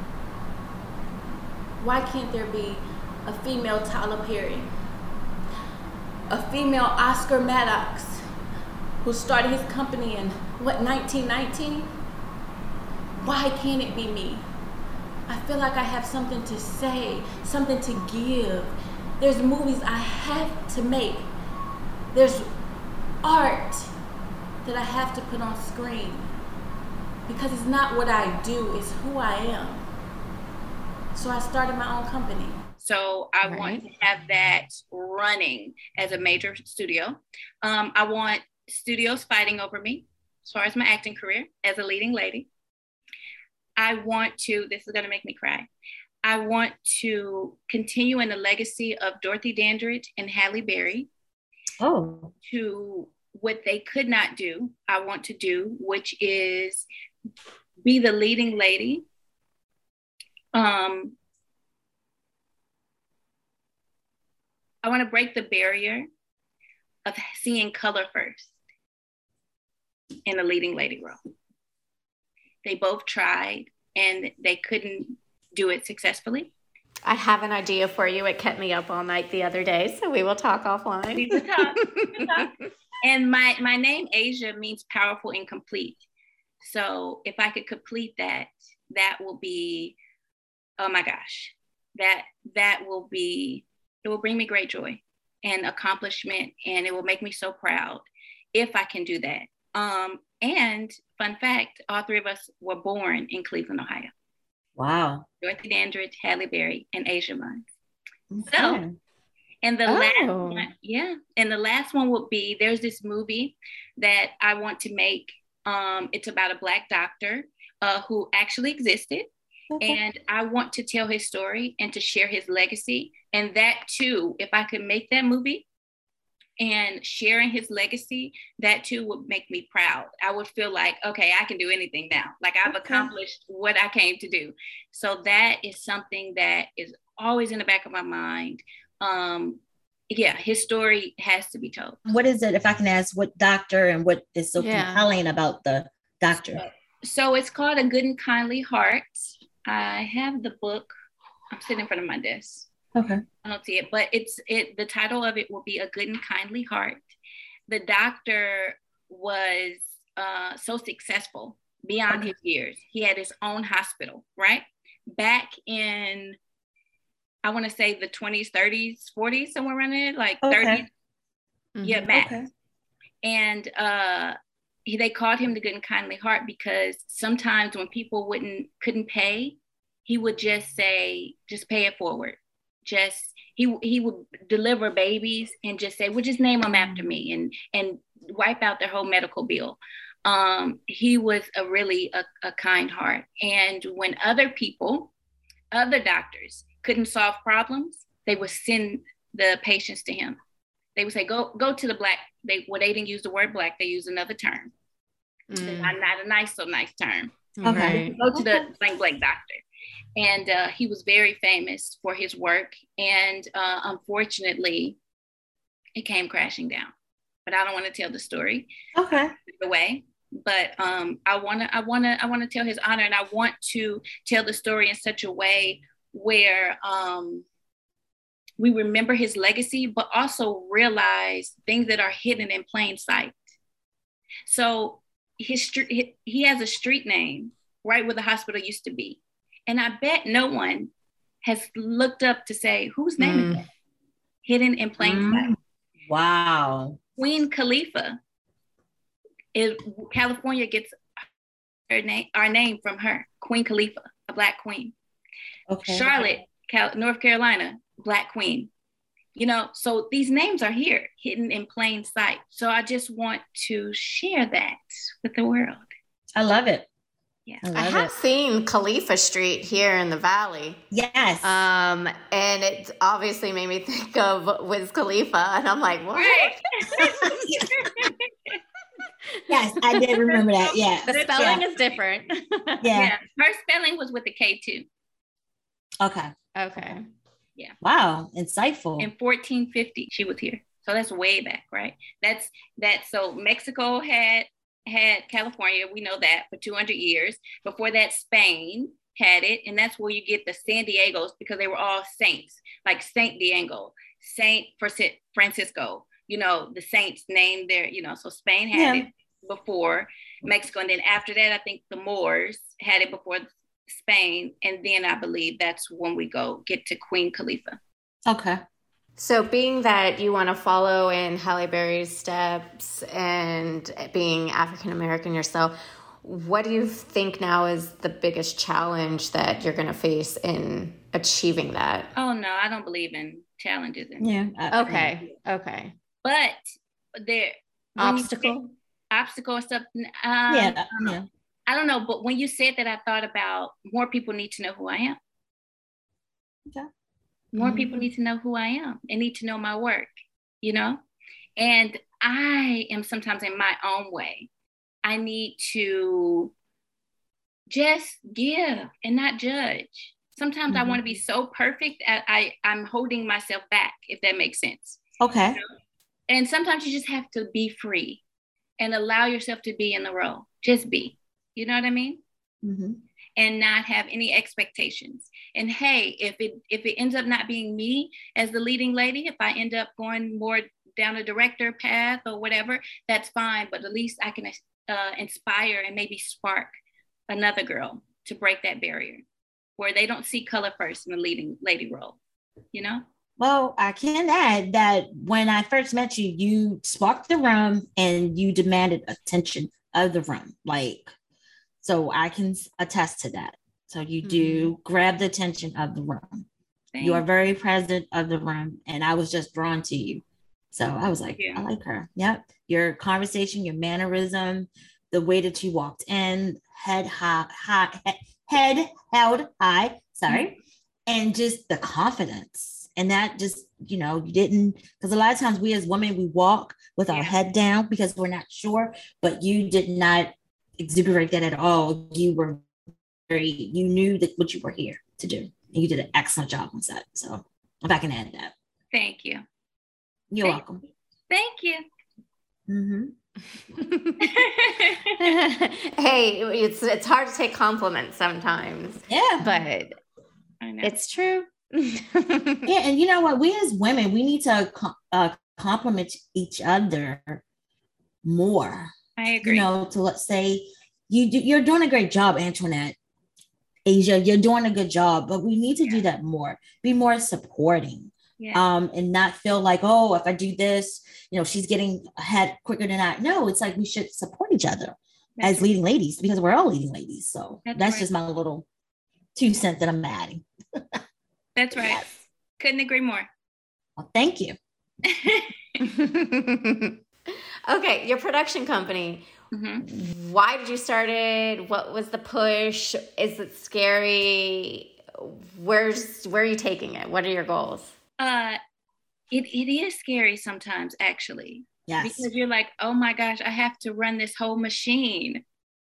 Why can't there be a female Tyler Perry, a female Oscar Maddox, who started his company in, what, nineteen nineteen? Why can't it be me? I feel like I have something to say, something to give. There's movies I have to make. There's art that I have to put on screen. Because it's not what I do, it's who I am. So I started my own company. So I right. want to have that running as a major studio. Um, I want studios fighting over me as far as my acting career as a leading lady. I want to, this is going to make me cry. I want to continue in the legacy of Dorothy Dandridge and Halle Berry. Oh. To what they could not do, I want to do, which is be the leading lady. Um, I want to break the barrier of seeing color first in a leading lady role. They both tried and they couldn't do it successfully. I have an idea for you. It kept me up all night the other day, so we will talk offline. We will talk. We will talk. And my, my name, Asia, means powerful and complete. So if I could complete that, that will be, oh my gosh, that that will be, it will bring me great joy and accomplishment, and it will make me so proud. if I can do that. Um, and fun fact, all three of us were born in Cleveland, Ohio. Wow. Dorothy Dandridge, Halle Berry, and Asia Munns. Okay. So, and the Oh. last one, yeah, and the last one would be, there's this movie that I want to make. Um, it's about a Black doctor uh, who actually existed. Okay. And I want to tell his story and to share his legacy. And that too, if I could make that movie and sharing his legacy, that too would make me proud. I would feel like, okay, I can do anything now. Like I've okay. accomplished what I came to do. So that is something that is always in the back of my mind. Um, yeah, his story has to be told. What is it, if I can ask, what doctor and what is so yeah. compelling about the doctor? So, so it's called A Good and Kindly Heart. I have the book. I'm sitting in front of my desk. Okay. I don't see it, but it's it. The title of it will be A Good and Kindly Heart. The doctor was uh, so successful beyond okay. his years. He had his own hospital, right? Back in, I want to say the twenties, thirties, forties, somewhere around there, like okay. thirties. Mm-hmm. Yeah, max. Okay. And uh, he, they called him the Good and Kindly Heart because sometimes when people wouldn't couldn't pay, he would just say, just pay it forward. Just he he would deliver babies and just say, well, just name them after me, and and wipe out their whole medical bill. Um, he was a really a, a kind heart. And when other people, other doctors couldn't solve problems, they would send the patients to him. They would say, go go to the Black. They well, they didn't use the word Black. They used another term. Mm. Not, not a nice so nice term. Okay. Go to the blank blank doctor. And uh, he was very famous for his work. And uh, unfortunately, it came crashing down. But I don't want to tell the story. Okay. The way. But um, I want to, I want to, I want to tell his honor, and I want to tell the story in such a way where um, we remember his legacy, but also realize things that are hidden in plain sight. So his street, he has a street name right where the hospital used to be. And I bet no one has looked up to say, whose name mm. is that? Hidden in plain mm. sight. Wow. Queen Khalifa. Is, California gets her name, our name from her. Queen Khalifa, a Black queen. Okay. Charlotte, Cal- North Carolina, Black queen. You know, so these names are here, hidden in plain sight. So I just want to share that with the world. I love it. Yeah. I, I have it. seen Khalifa Street here in the Valley. Yes. Um, and it obviously made me think of Wiz Khalifa, and I'm like, what? Right. Yes, I did remember that. Yeah. The spelling yeah. is different. Yeah. yeah. Her spelling was with the K too. Okay. Okay. Yeah. Wow. Insightful. In fourteen fifty, she was here. So that's way back, right? That's that. So Mexico had had California, we know that, for two hundred years. Before that, Spain had it, and that's where you get the San Diegos, because they were all saints, like Saint Diego, Saint Francisco, you know, the saints named their, you know, so Spain had yeah. it before Mexico, and then after that, I think the Moors had it before Spain, and then I believe that's when we go get to Queen Khalifa. Okay. So being that you want to follow in Halle Berry's steps and being African-American yourself, what do you think now is the biggest challenge that you're going to face in achieving that? Oh, no, I don't believe in challenges. Yeah. Okay. Okay. But there... Obstacle? Obstacle or stuff. Um, yeah. yeah. I don't know, but when you said that, I thought about more people need to know who I am. Okay. More mm-hmm. people need to know who I am and need to know my work, you know? And I am sometimes in my own way. I need to just give and not judge. Sometimes mm-hmm. I want to be so perfect, I, I, I'm holding myself back, if that makes sense. Okay. You know? And sometimes you just have to be free and allow yourself to be in the role. Just be. You know what I mean? Mm-hmm. And not have any expectations. And hey, if it if it ends up not being me as the leading lady, if I end up going more down a director path or whatever, that's fine. But at least I can uh, inspire and maybe spark another girl to break that barrier where they don't see color first in the leading lady role, you know? Well, I can add that when I first met you, you sparked the room and you demanded attention of the room. Like, so I can attest to that. So you do mm-hmm. grab the attention of the room. Thanks. You are very present of the room, and I was just drawn to you. So I was like, yeah. I like her. Yep. Your conversation, your mannerism, the way that you walked in, head high, high head held high, sorry, mm-hmm. and just the confidence. And that just, you know, you didn't, because a lot of times we as women, we walk with our yeah. head down because we're not sure, but you did not exuberate that at all. You were very, you knew that what you were here to do. And you did an excellent job on set. So if I can add that. Thank you. You're Thank welcome. You. Thank you. Mm-hmm. Hey, it's it's hard to take compliments sometimes. Yeah. But I know. It's true. Yeah, and you know what? We as women, we need to uh, compliment each other more. I agree. You know, to let's say you do, you're doing a great job, Antoinette. Asia, you're doing a good job, but we need to yeah. do that more. Be more supporting, yeah. um, and not feel like, oh, if I do this, you know, she's getting ahead quicker than I. No, it's like we should support each other that's as right. leading ladies because we're all leading ladies. So that's, that's right. just my little two cents that I'm adding. That's right. Yes. Couldn't agree more. Well, thank you. Okay, your production company. Mm-hmm. Why did you start it? What was the push? Is it scary? Where's where are you taking it? What are your goals? Uh, it it is scary sometimes, actually. Yes. Because you're like, oh my gosh, I have to run this whole machine.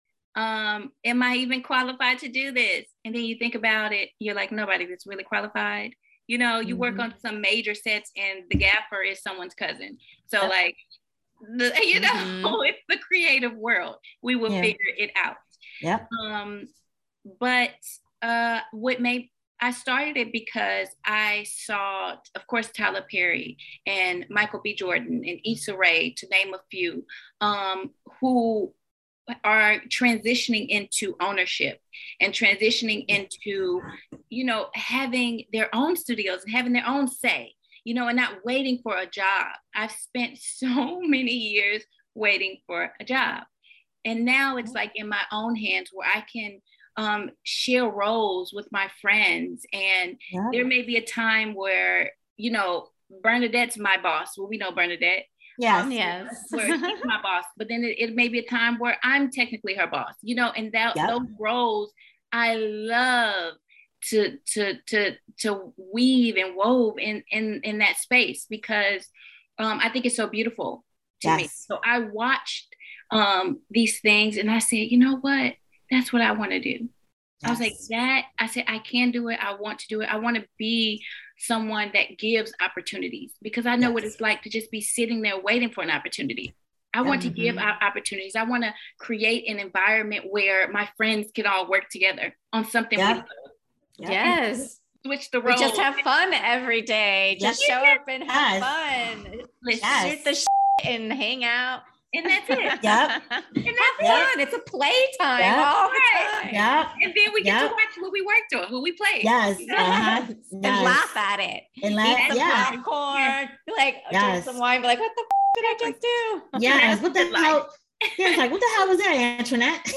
Um, am I even qualified to do this? And then you think about it, you're like, nobody that's really qualified. You know, you mm-hmm. work on some major sets and the gaffer is someone's cousin. So yep. like, the, you know, mm-hmm. it's the creative world. We will yeah. figure it out. Yeah. Um, but uh, what made, I started it because I saw, of course, Tyler Perry and Michael B. Jordan and Issa Rae, to name a few, um, who are transitioning into ownership and transitioning into, you know, having their own studios and having their own say, you know, and not waiting for a job. I've spent so many years waiting for a job. And now it's like in my own hands where I can um, share roles with my friends. And yeah. there may be a time where, you know, Bernadette's my boss. Well, we know Bernadette. Yes. Um, yes. Where he's my boss, but then it, it may be a time where I'm technically her boss, you know, and that yep. those roles I love to to to to weave and wove in in in that space because um, I think it's so beautiful to yes. me. So I watched um, these things and I said, you know what, that's what I want to do. Yes. I was like that. I said I can do it. I want to do it. I want to be someone that gives opportunities because I know yes. what it's like to just be sitting there waiting for an opportunity. I want mm-hmm. to give out opportunities. I want to create an environment where my friends can all work together on something. Yep. Yep. Yes. Switch the roles. We just have fun every day. Just yes. show up and have yes. fun. Let's yes. shoot the shit and hang out. And that's it. Yep. And that's yep. fun. It's a playtime yep. all the time. Yep. And then we get yep. to watch who we worked on, who we played. Yes. Uh-huh. And yes. laugh at it. And laugh. Eat some yeah. popcorn. Yes. Like yes. drink some wine. Be like, what the f- did I just do? Yes. What the hell? Yeah, it's like, what the hell was that, Antoinette?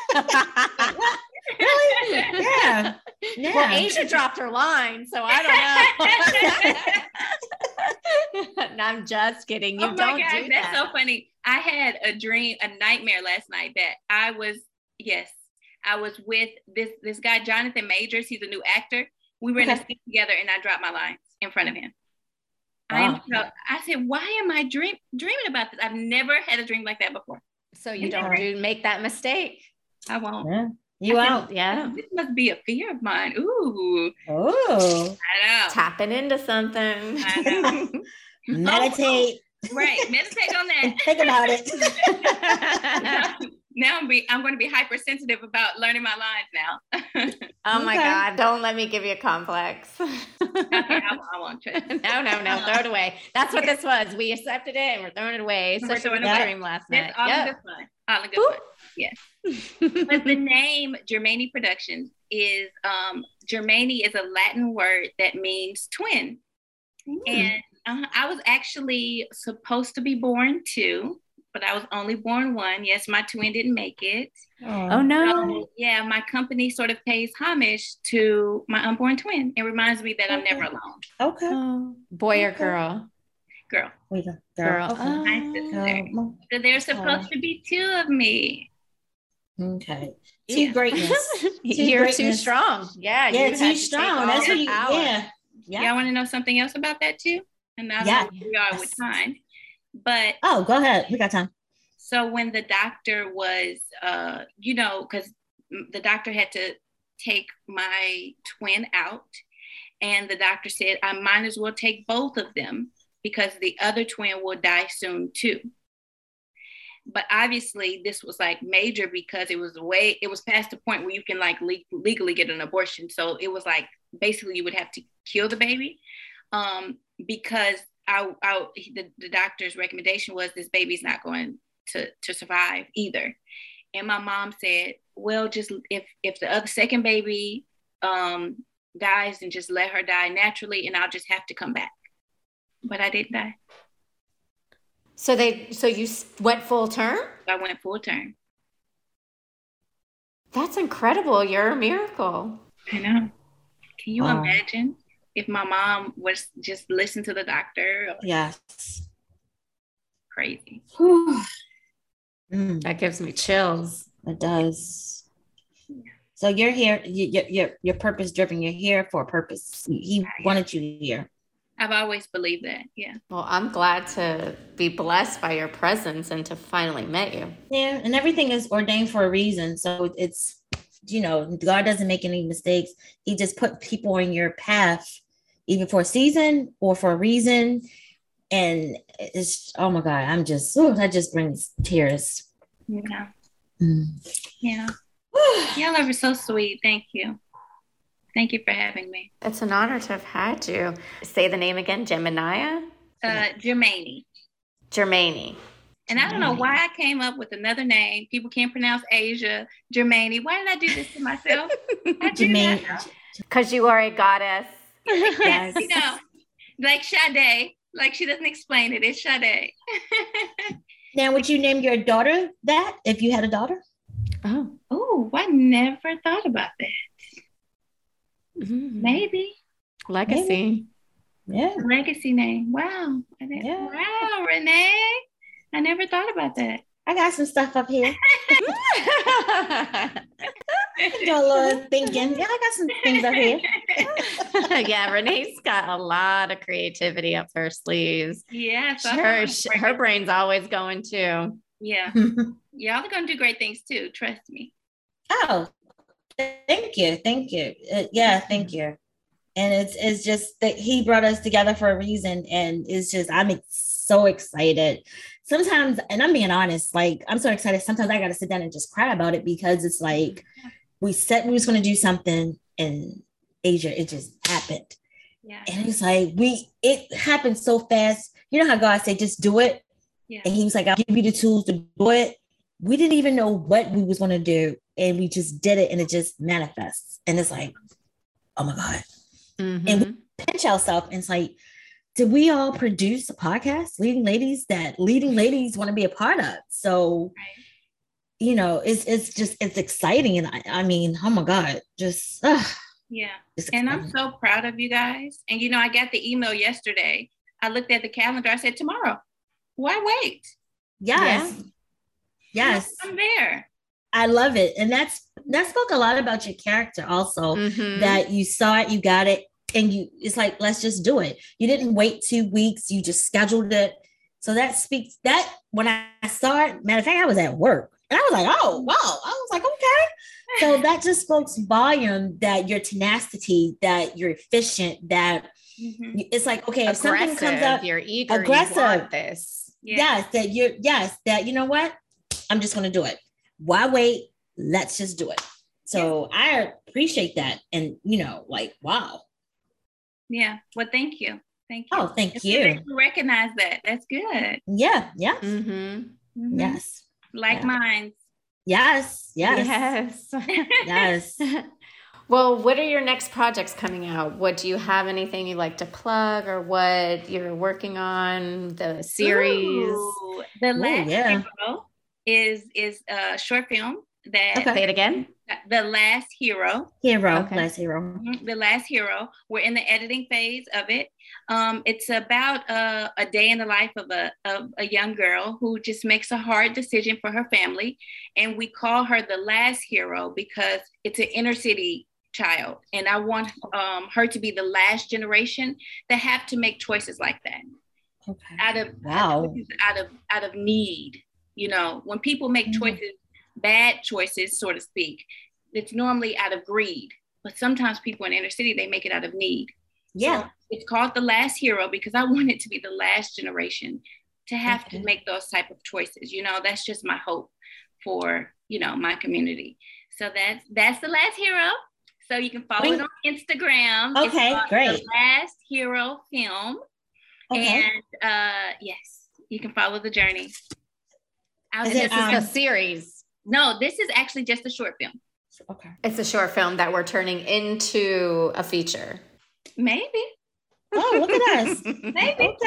Really? Yeah. yeah. Well, Asia dropped her line, so I don't know. No, I'm just kidding. You oh don't gosh, do that's that. so funny. I had a dream, a nightmare last night that I was, yes, I was with this this guy, Jonathan Majors. He's a new actor. We were in a scene together and I dropped my lines in front of him. Wow. I am so, I said, why am I dream, dreaming about this? I've never had a dream like that before. So you don't do make that mistake. I won't. Yeah. You I won't. Said, yeah. This must be a fear of mine. Ooh. Oh. I know. Tapping into something. I know. Meditate. Oh, right. Meditate on that. Think about it. Now I'm, be, I'm going to be hypersensitive about learning my lines now. Oh my okay. God. Don't let me give you a complex. Okay, I, I won't. No, no, no. Throw it away. That's what this was. We accepted it and we're throwing it away. We're Especially with the dream last night. All yep. in good fun. All in good fun. Yes. But the name Germani Productions is, um, Germani is a Latin word that means twin. Mm. And uh, I was actually supposed to be born two, but I was only born one. Yes, my twin didn't make it. Oh, oh no. So, yeah, my company sort of pays homage to my unborn twin. It reminds me that okay. I'm never alone. Okay. Oh, boy or girl? Girl. Girl. Girl. Okay. Oh. My sister. So there's supposed to be two of me. Okay. Two Yeah. greatness. Two You're greatness. too strong. Yeah. Yeah, you too strong. That's what you, yeah. Yeah. Y'all want to know something else about that too? And now yeah. that we are with time. But oh, go ahead. We got time. So when the doctor was, uh, you know, because the doctor had to take my twin out, and the doctor said, I might as well take both of them because the other twin will die soon too. But obviously this was like major because it was way, it was past the point where you can like le- legally get an abortion. So it was like, basically you would have to kill the baby um, because I, I, the, the doctor's recommendation was this baby's not going to, to survive either. And my mom said, well, just if, if the other second baby um, dies, then just let her die naturally and I'll just have to come back. But I didn't die. So they, so you went full term? I went full term. That's incredible. You're a miracle. I know. Can you wow. imagine if my mom was just listen to the doctor? Yes. Crazy. Mm. That gives me chills. It does. Yeah. So you're here, you, you're, you're purpose driven. You're here for a purpose. He wanted you here. I've always believed that. Yeah. Well, I'm glad to be blessed by your presence and to finally met you. Yeah. And everything is ordained for a reason. So it's, you know, God doesn't make any mistakes. He just put people on your path, either for a season or for a reason. And it's, oh my God, I'm just, oh, that just brings tears. Yeah. Mm. Yeah. Y'all are so sweet. Thank you. Thank you for having me. It's an honor to have had you. Say the name again, Gemini? Uh, Germani. Germani. And I don't know why I came up with another name. People can't pronounce Asia. Germani. Why did I do this to myself? Germani. Because you are a goddess. Yes. You know, like Sade. Like she doesn't explain it. It's Sade. Now, would you name your daughter that if you had a daughter? Oh, oh, I never thought about that. Mm-hmm. Maybe. Legacy. Maybe. Yeah. Legacy name. Wow. I didn't, yeah. Wow, Renee. I never thought about that. I got some stuff up here. Do a little thinking. Yeah, I got some things up here. Yeah, Renee's got a lot of creativity up her sleeves. Yeah. So her, her brain's always going too. Yeah. Y'all are going to do great things too. Trust me. Oh, thank you. Thank you. Uh, yeah, thank you. And it's it's just that he brought us together for a reason. And it's just, I'm so excited. Sometimes, and I'm being honest, like, I'm so excited. Sometimes I got to sit down and just cry about it because it's like, we said we was going to do something in Asia. It just happened. Yeah. And it's like, we, it happened so fast. You know how God said, just do it. Yeah. And he was like, I'll give you the tools to do it. We didn't even know what we was going to do. And we just did it and it just manifests. And it's like, oh my God. Mm-hmm. And we pinch ourselves and it's like, did we all produce a podcast, Leading Ladies, that Leading Ladies want to be a part of? So, right. you know, it's it's just, it's exciting. And I, I mean, oh my God, just, uh, yeah. And I'm so proud of you guys. And, you know, I got the email yesterday. I looked at the calendar. I said, tomorrow. Why wait? Yes. Yeah. Yes. I'm there. I love it. And that's, that spoke a lot about your character also, mm-hmm. that you saw it, you got it. And you, it's like, let's just do it. You didn't wait two weeks. You just scheduled it. So that speaks that when I saw it, matter of fact, I was at work and I was like, oh, wow. I was like, okay. So that just spoke volume that your tenacity, that you're efficient, that mm-hmm. it's like, okay, if aggressive, something comes up, you're eager, aggressive, you want this. Yeah. Yes, that you're, yes, that, you know what? I'm just going to do it. Why wait? Let's just do it. So yeah. I appreciate that. And, you know, like, wow. Yeah. Well, thank you. Thank you. Oh, thank it's you. Good to recognize that. That's good. Yeah. Yeah. Mm-hmm. Mm-hmm. Yes. Like yeah. minds. Yes. Yes. Yes. Yes. Well, what are your next projects coming out? What do you have anything you'd like to plug or what you're working on? The series? Ooh, the last Ooh, yeah. hero is is a short film that Okay. Say it again. The Last Hero. Hero, Okay. Last Hero. Mm-hmm. The Last Hero. We're in the editing phase of it. Um, it's about a, a day in the life of a, of a young girl who just makes a hard decision for her family. And we call her the Last Hero because it's an inner city child. And I want um, her to be the last generation that have to make choices like that. Okay. Out of, wow. out of, out of need. You know, when people make Mm-hmm. choices, bad choices, so to speak, it's normally out of greed. But sometimes people in inner city, they make it out of need. Yeah. So it's called The Last Hero because I want it to be the last generation to have Okay. to make those type of choices. You know, that's just my hope for, you know, my community. So that's that's The Last Hero. So you can follow Wait. it on Instagram. Okay, It's called great. The Last Hero Film. Okay. And uh, yes, you can follow the journey. I'll Is This it, is just- um, a series. no, this is actually just a short film. Okay. It's a short film that we're turning into a feature. Maybe. Oh, look at us. Maybe.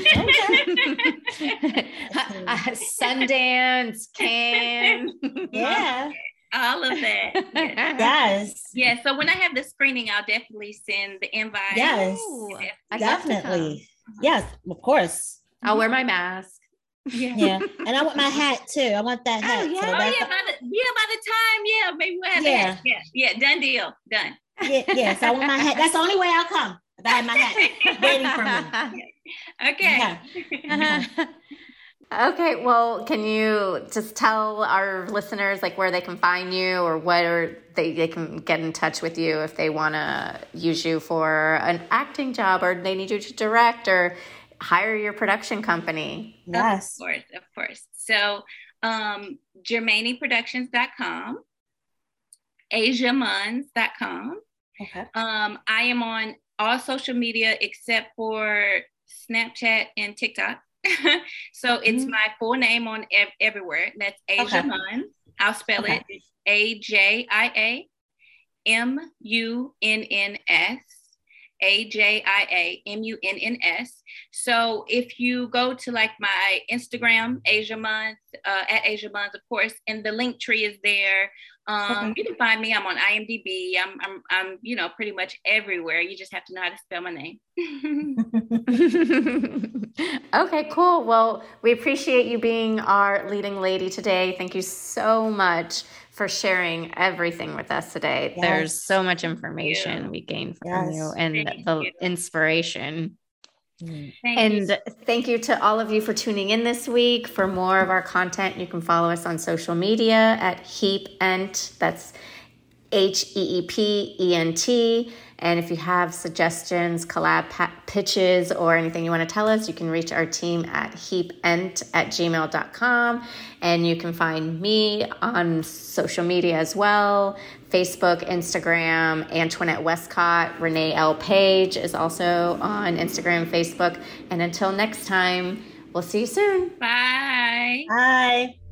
Okay. Uh, Sundance, Cannes. Yeah. All of that. Yes. Yes. Yeah, so when I have the screening, I'll definitely send the invite. Yes. Ooh, Yes. I'd love to Definitely. Yes, of course. come. I'll wear my mask. Yeah. Yeah. And I want my hat too. I want that hat. yeah. So Oh that's- yeah, by the yeah, by the time, yeah, maybe we'll have Yeah. that. Yeah, yeah, done deal. Done. yeah, yes, I want my hat. That's the only way I'll come. If I have my hat waiting for me. Okay. Yeah. Okay, well, can you just tell our listeners like where they can find you or what or they, they can get in touch with you if they want to use you for an acting job or they need you to direct or hire your production company? Yes. Of course, of course. So um Germani Productions dot com, Asia Munns dot com. Okay. Um, I am on all social media except for Snapchat and TikTok. So it's Mhm. my full name on ev- everywhere. That's Asia Okay. Munns. I'll spell Okay. it. It's A J I A M U N N S. A J I A M U N N S. So if you go to like my Instagram, Asia Munns, uh, at Asia Munns, of course, and the link tree is there. Um, Okay. You can find me. I'm on I M D B. I'm, I'm, I'm, you know, pretty much everywhere. You just have to know how to spell my name. Okay, cool. Well, we appreciate you being our leading lady today. Thank you so much for sharing everything with us today. Yes. There's so much information you. we gained from Yes. you and Thank the you. inspiration. Mm. Thank And you. thank you to all of you for tuning in this week. For more of our content, you can follow us on social media at HeapEnt. That's H E E P E N T. And if you have suggestions, collab pa- pitches, or anything you want to tell us, you can reach our team at heapent at gmail dot com. And you can find me on social media as well. Facebook, Instagram, Antoinette Westcott. Renee L. Page is also on Instagram, Facebook. And until next time, we'll see you soon. Bye. Bye.